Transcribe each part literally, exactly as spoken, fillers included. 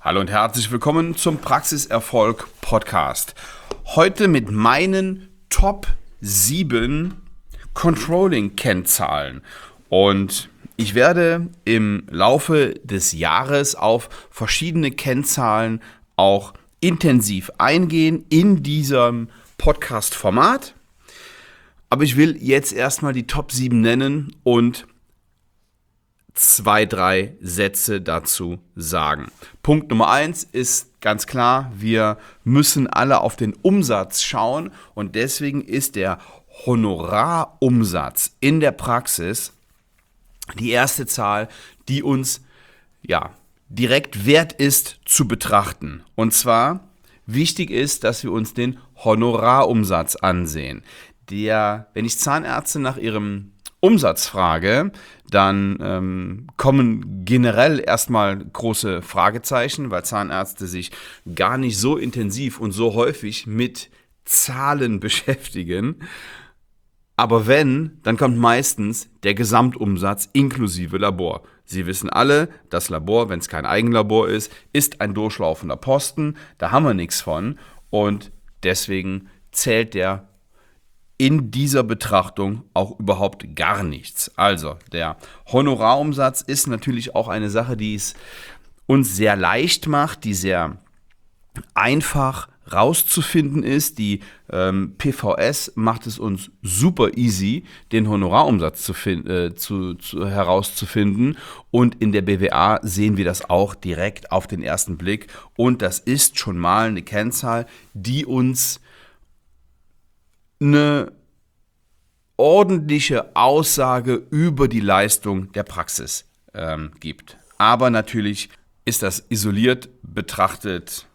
Hallo und herzlich willkommen zum Praxiserfolg Podcast. Heute mit meinen Top sieben Controlling-Kennzahlen. Und ich werde im Laufe des Jahres auf verschiedene Kennzahlen auch intensiv eingehen in diesem Podcast-Format. Aber ich will jetzt erstmal die Top sieben nennen und zwei, drei Sätze dazu sagen. Punkt Nummer eins ist ganz klar, wir müssen alle auf den Umsatz schauen und deswegen ist der Honorarumsatz in der Praxis die erste Zahl, die uns ja direkt wert ist zu betrachten. Und zwar wichtig ist, dass wir uns den Honorarumsatz ansehen. Der, wenn ich Zahnärzte nach ihrem Umsatz frage, dann ähm, kommen generell erstmal große Fragezeichen, weil Zahnärzte sich gar nicht so intensiv und so häufig mit Zahlen beschäftigen. Aber wenn, dann kommt meistens der Gesamtumsatz inklusive Labor. Sie wissen alle, das Labor, wenn es kein Eigenlabor ist, ist ein durchlaufender Posten. Da haben wir nichts von und deswegen zählt der in dieser Betrachtung auch überhaupt gar nichts. Also der Honorarumsatz ist natürlich auch eine Sache, die es uns sehr leicht macht, die sehr einfach rauszufinden ist. Die ähm, P V S macht es uns super easy, den Honorarumsatz zu find, äh, zu, zu, herauszufinden. Und in der B W A sehen wir das auch direkt auf den ersten Blick. Und das ist schon mal eine Kennzahl, die uns eine ordentliche Aussage über die Leistung der Praxis ähm, gibt. Aber natürlich ist das isoliert betrachtet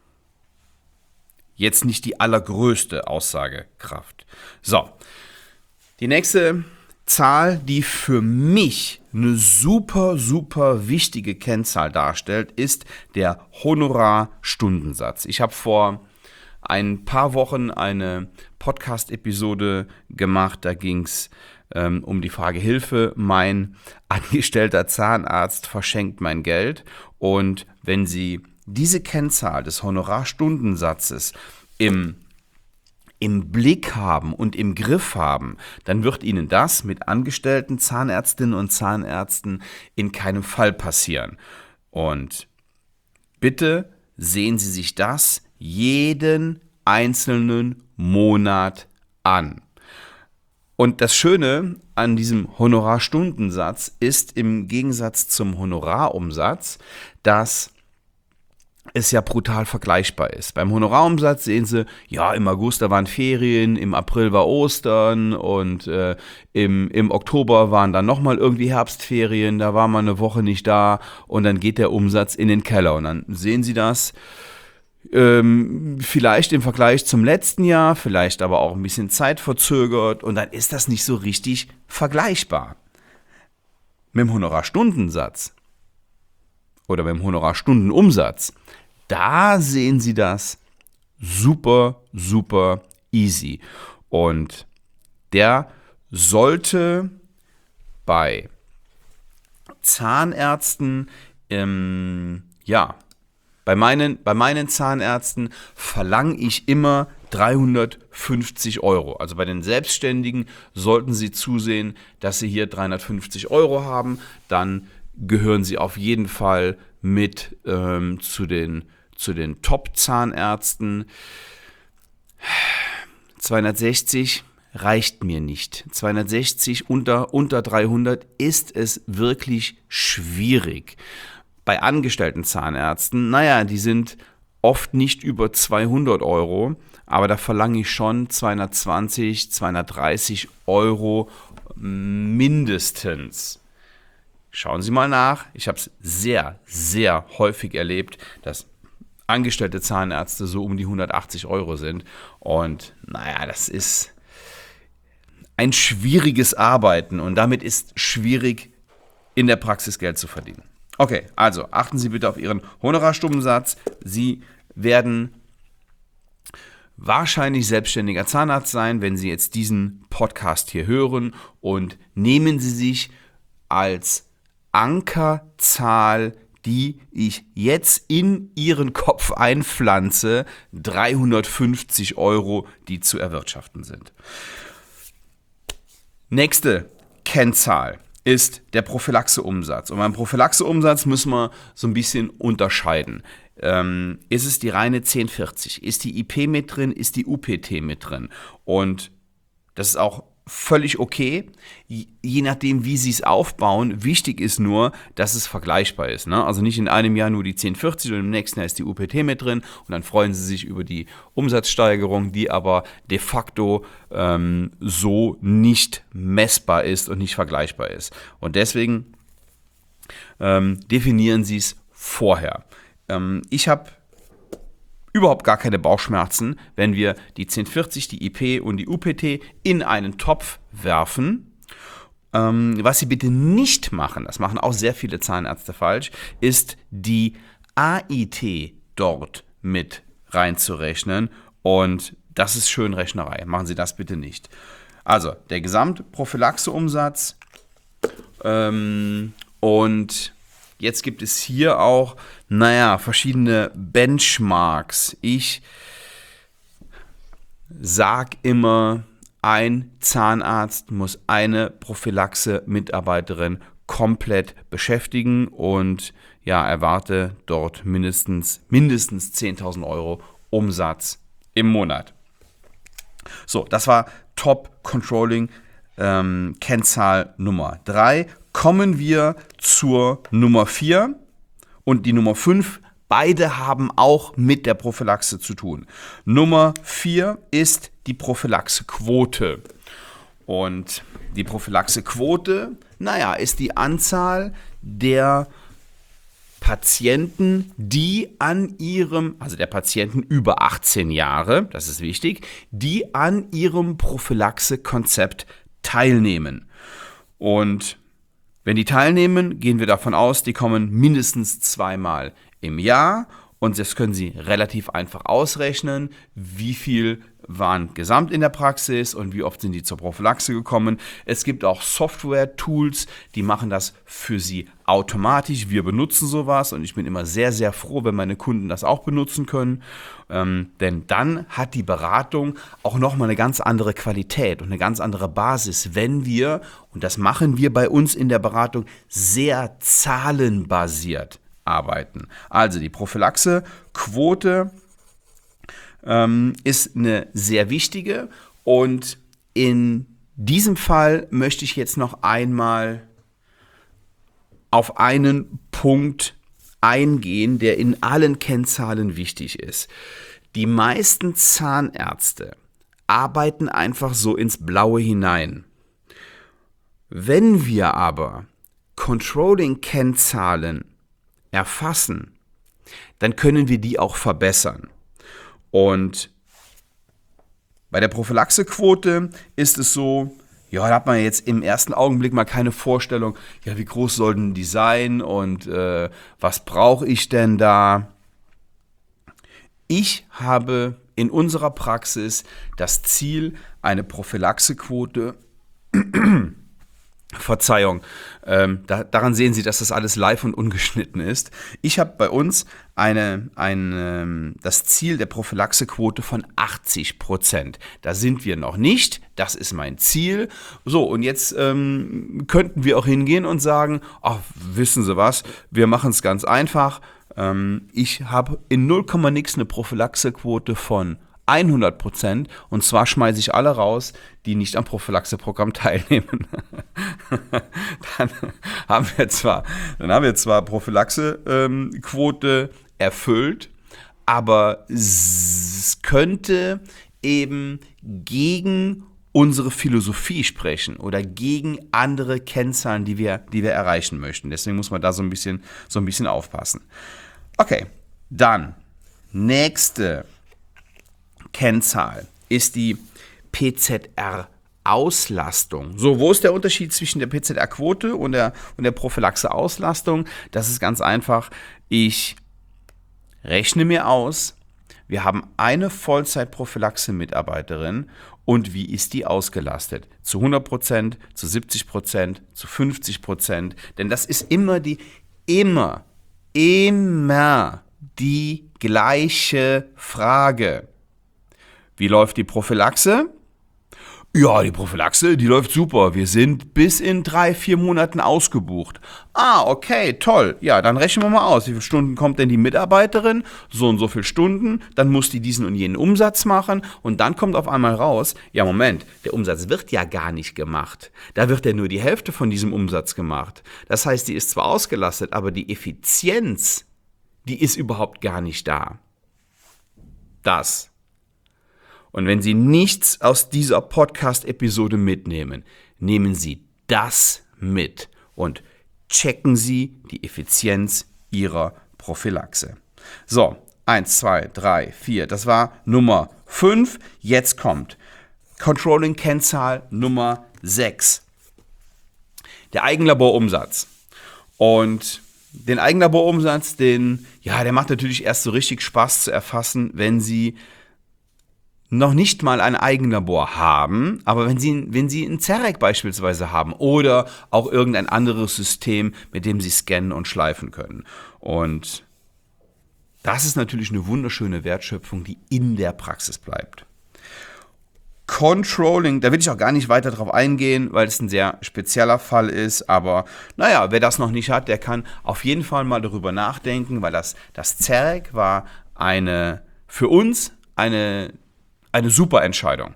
jetzt nicht die allergrößte Aussagekraft. So, die nächste Zahl, die für mich eine super, super wichtige Kennzahl darstellt, ist der Honorarstundensatz. Ich habe vor ein paar Wochen eine Podcast-Episode gemacht, da ging es ähm, um die Frage Hilfe, mein angestellter Zahnarzt verschenkt mein Geld. Und wenn Sie diese Kennzahl des Honorarstundensatzes im, im Blick haben und im Griff haben, dann wird Ihnen das mit angestellten Zahnärztinnen und Zahnärzten in keinem Fall passieren. Und bitte sehen Sie sich das jeden einzelnen Monat an. Und das Schöne an diesem Honorarstundensatz ist im Gegensatz zum Honorarumsatz, dass es ja brutal vergleichbar ist. Beim Honorarumsatz sehen Sie, ja, im August da waren Ferien, im April war Ostern und äh, im, im Oktober waren dann nochmal irgendwie Herbstferien, da war man eine Woche nicht da und dann geht der Umsatz in den Keller. Und dann sehen Sie das ähm, vielleicht im Vergleich zum letzten Jahr, vielleicht aber auch ein bisschen zeitverzögert und dann ist das nicht so richtig vergleichbar. Mit dem Honorarstundensatz oder beim Honorarstundenumsatz, da sehen Sie das super, super easy. Und der sollte bei Zahnärzten, ähm, ja, bei meinen, bei meinen Zahnärzten verlange ich immer dreihundertfünfzig Euro. Also bei den Selbstständigen sollten Sie zusehen, dass Sie hier dreihundertfünfzig Euro haben. Dann gehören Sie auf jeden Fall mit ähm, zu den, zu den Top-Zahnärzten. zweihundertsechzig reicht mir nicht. zweihundertsechzig unter, unter dreihundert ist es wirklich schwierig. Bei angestellten Zahnärzten, naja, die sind oft nicht über zweihundert Euro, aber da verlange ich schon zweihundertzwanzig, zweihundertdreißig Euro mindestens. Schauen Sie mal nach. Ich habe es sehr, sehr häufig erlebt, dass angestellte Zahnärzte so um die hundertachtzig Euro sind. Und naja, das ist ein schwieriges Arbeiten und damit ist schwierig, in der Praxis Geld zu verdienen. Okay, also achten Sie bitte auf Ihren Honorarstundensatz. Sie werden wahrscheinlich selbstständiger Zahnarzt sein, wenn Sie jetzt diesen Podcast hier hören und nehmen Sie sich als Ankerzahl die ich jetzt in Ihren Kopf einpflanze, dreihundertfünfzig Euro, die zu erwirtschaften sind. Nächste Kennzahl ist der Prophylaxeumsatz. Und beim Prophylaxeumsatz müssen wir so ein bisschen unterscheiden. Ähm, ist es die reine zehn vierzig? Ist die I P mit drin? Ist die U P T mit drin? Und das ist auch völlig okay, je nachdem, wie sie es aufbauen. Wichtig ist nur, dass es vergleichbar ist. Ne? Also nicht in einem Jahr nur die zehn vierzig und im nächsten Jahr ist die U P T mit drin und dann freuen sie sich über die Umsatzsteigerung, die aber de facto ähm, so nicht messbar ist und nicht vergleichbar ist. Und deswegen ähm, definieren sie es vorher. Ähm, ich habe überhaupt gar keine Bauchschmerzen, wenn wir die zehn vierzig, die I P und die U P T in einen Topf werfen. Ähm, was Sie bitte nicht machen, das machen auch sehr viele Zahnärzte falsch, ist die A I T dort mit reinzurechnen. Und das ist schön Rechnerei. Machen Sie das bitte nicht. Also der Gesamtprophylaxeumsatz ähm, und jetzt gibt es hier auch, naja, verschiedene Benchmarks. Ich sage immer, ein Zahnarzt muss eine Prophylaxe-Mitarbeiterin komplett beschäftigen und ja, erwarte dort mindestens, mindestens zehntausend Euro Umsatz im Monat. So, das war Top Controlling ähm, Kennzahl Nummer drei. Kommen wir zur Nummer vier und die Nummer fünf. Beide haben auch mit der Prophylaxe zu tun. Nummer vier ist die Prophylaxequote. Und die Prophylaxequote, naja, ist die Anzahl der Patienten, die an ihrem, also der Patienten über achtzehn Jahre, das ist wichtig, die an ihrem Prophylaxe-Konzept teilnehmen. Und wenn die teilnehmen, gehen wir davon aus, die kommen mindestens zweimal im Jahr und das können Sie relativ einfach ausrechnen, wie viel waren gesamt in der Praxis und wie oft sind die zur Prophylaxe gekommen. Es gibt auch Software-Tools, die machen das für Sie automatisch. Wir benutzen sowas und ich bin immer sehr, sehr froh, wenn meine Kunden das auch benutzen können, ähm, denn dann hat die Beratung auch nochmal eine ganz andere Qualität und eine ganz andere Basis, wenn wir, und das machen wir bei uns in der Beratung, sehr zahlenbasiert arbeiten. Also die Prophylaxequote ähm, ist eine sehr wichtige und in diesem Fall möchte ich jetzt noch einmal auf einen Punkt eingehen, der in allen Kennzahlen wichtig ist. Die meisten Zahnärzte arbeiten einfach so ins Blaue hinein. Wenn wir aber Controlling-Kennzahlen erfassen, dann können wir die auch verbessern. Und bei der Prophylaxequote ist es so, ja, da hat man jetzt im ersten Augenblick mal keine Vorstellung, ja, wie groß sollten die sein und äh, was brauche ich denn da? Ich habe in unserer Praxis das Ziel, eine Prophylaxequote Verzeihung, ähm, da, daran sehen Sie, dass das alles live und ungeschnitten ist. Ich habe bei uns eine, eine, das Ziel der Prophylaxequote von achtzig Prozent. Da sind wir noch nicht, das ist mein Ziel. So, und jetzt ähm, könnten wir auch hingehen und sagen, ach, wissen Sie was, wir machen es ganz einfach. Ähm, ich habe in null Komma nix eine Prophylaxequote von hundert Prozent und zwar schmeiße ich alle raus, die nicht am Prophylaxe-Programm teilnehmen. Dann haben wir zwar, dann haben wir zwar Prophylaxe-Quote erfüllt, aber es könnte eben gegen unsere Philosophie sprechen oder gegen andere Kennzahlen, die wir, die wir erreichen möchten. Deswegen muss man da so ein bisschen, so ein bisschen aufpassen. Okay, dann nächste Kennzahl ist die P Z R-Auslastung. So, wo ist der Unterschied zwischen der P Z R-Quote und der, und der Prophylaxe-Auslastung? Das ist ganz einfach. Ich rechne mir aus, wir haben eine Vollzeit-Prophylaxe-Mitarbeiterin und wie ist die ausgelastet? Zu hundert Prozent, zu siebzig Prozent, zu fünfzig Prozent. Denn das ist immer die, immer immer die gleiche Frage. Wie läuft die Prophylaxe? Ja, die Prophylaxe, die läuft super. Wir sind bis in drei, vier Monaten ausgebucht. Ah, okay, toll. Ja, dann rechnen wir mal aus. Wie viele Stunden kommt denn die Mitarbeiterin? So und so viele Stunden. Dann muss die diesen und jenen Umsatz machen. Und dann kommt auf einmal raus, ja Moment, der Umsatz wird ja gar nicht gemacht. Da wird ja nur die Hälfte von diesem Umsatz gemacht. Das heißt, die ist zwar ausgelastet, aber die Effizienz, die ist überhaupt gar nicht da. Das. Und wenn Sie nichts aus dieser Podcast-Episode mitnehmen, nehmen Sie das mit und checken Sie die Effizienz Ihrer Prophylaxe. So, eins, zwei, drei, vier, das war Nummer fünf. Jetzt kommt Controlling-Kennzahl Nummer sechs. Der Eigenlaborumsatz. Und den Eigenlaborumsatz, den, ja, der macht natürlich erst so richtig Spaß zu erfassen, wenn Sie noch nicht mal ein Eigenlabor haben, aber wenn Sie, wenn Sie ein Zerec beispielsweise haben oder auch irgendein anderes System, mit dem Sie scannen und schleifen können. Und das ist natürlich eine wunderschöne Wertschöpfung, die in der Praxis bleibt. Controlling, da will ich auch gar nicht weiter drauf eingehen, weil es ein sehr spezieller Fall ist, aber naja, wer das noch nicht hat, der kann auf jeden Fall mal darüber nachdenken, weil das, das Zerec war eine, für uns eine Eine super Entscheidung.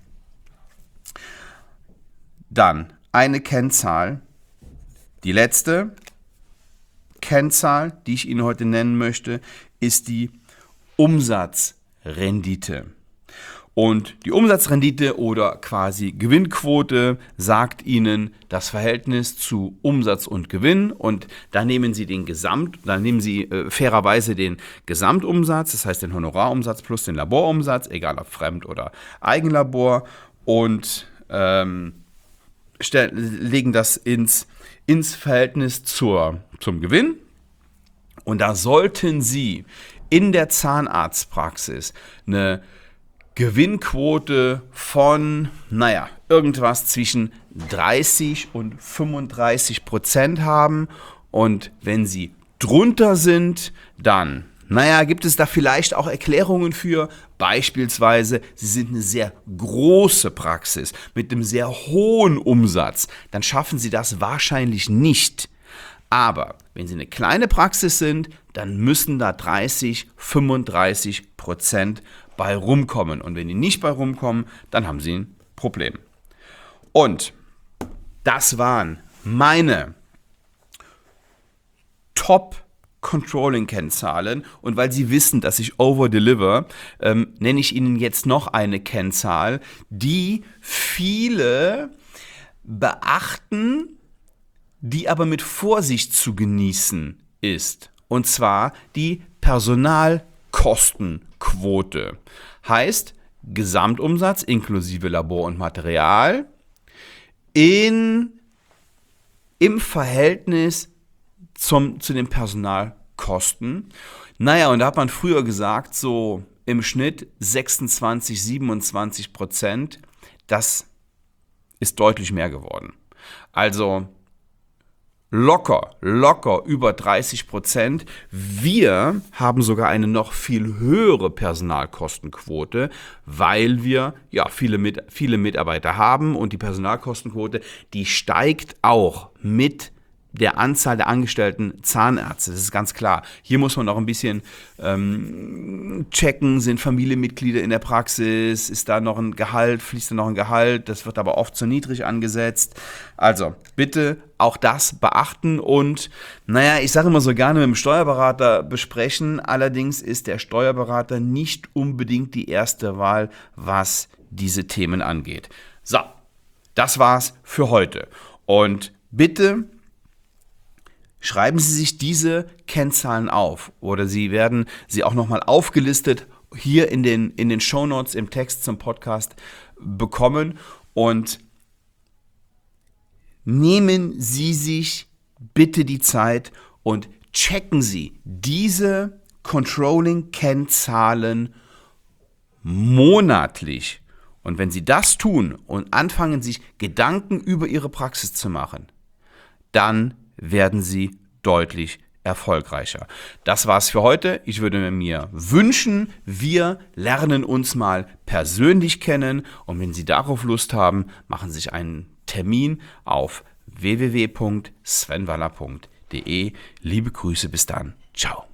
Dann eine Kennzahl. Die letzte Kennzahl, die ich Ihnen heute nennen möchte, ist die Umsatzrendite. Und die Umsatzrendite oder quasi Gewinnquote sagt Ihnen das Verhältnis zu Umsatz und Gewinn, und da nehmen Sie den Gesamt, da nehmen Sie äh, fairerweise den Gesamtumsatz, das heißt den Honorarumsatz plus den Laborumsatz, egal ob Fremd- oder Eigenlabor, und ähm, stellen, legen das ins, ins Verhältnis zur, zum Gewinn. Und da sollten Sie in der Zahnarztpraxis eine Gewinnquote von, naja, irgendwas zwischen dreißig und fünfunddreißig Prozent haben. Und wenn Sie drunter sind, dann, naja, gibt es da vielleicht auch Erklärungen für. Beispielsweise, Sie sind eine sehr große Praxis mit einem sehr hohen Umsatz. Dann schaffen Sie das wahrscheinlich nicht. Aber wenn Sie eine kleine Praxis sind, dann müssen da dreißig, fünfunddreißig Prozent bei rumkommen. Und wenn die nicht bei rumkommen, dann haben Sie ein Problem. Und das waren meine Top-Controlling-Kennzahlen. Und weil Sie wissen, dass ich overdeliver, ähm, nenne ich Ihnen jetzt noch eine Kennzahl, die viele beachten, die aber mit Vorsicht zu genießen ist. Und zwar die Personalkostenquote. Heißt, Gesamtumsatz inklusive Labor und Material in, im Verhältnis zum, zu den Personalkosten. Naja, und da hat man früher gesagt, so im Schnitt sechsundzwanzig, siebenundzwanzig Prozent. Das ist deutlich mehr geworden. Also Locker, locker über dreißig Prozent. Wir haben sogar eine noch viel höhere Personalkostenquote, weil wir ja viele, mit, viele Mitarbeiter haben, und die Personalkostenquote, die steigt auch mit der Anzahl der angestellten Zahnärzte. Das ist ganz klar. Hier muss man auch ein bisschen ähm, checken, sind Familienmitglieder in der Praxis, ist da noch ein Gehalt, fließt da noch ein Gehalt, das wird aber oft zu niedrig angesetzt. Also bitte auch das beachten und, naja, ich sage immer so gerne mit dem Steuerberater besprechen, allerdings ist der Steuerberater nicht unbedingt die erste Wahl, was diese Themen angeht. So, das war's für heute. Und bitte schreiben Sie sich diese Kennzahlen auf, oder Sie werden sie auch nochmal aufgelistet hier in den, in den Shownotes im Text zum Podcast bekommen, und nehmen Sie sich bitte die Zeit und checken Sie diese Controlling-Kennzahlen monatlich. Und wenn Sie das tun und anfangen, sich Gedanken über Ihre Praxis zu machen, dann werden Sie deutlich erfolgreicher. Das war's für heute. Ich würde mir wünschen, wir lernen uns mal persönlich kennen. Und wenn Sie darauf Lust haben, machen Sie sich einen Termin auf w w w punkt sven waller punkt de. Liebe Grüße, bis dann. Ciao.